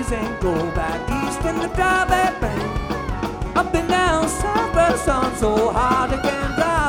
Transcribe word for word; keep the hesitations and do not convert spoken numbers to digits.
ease and go back east when the drive that bang. Up and down southwest on so hard again.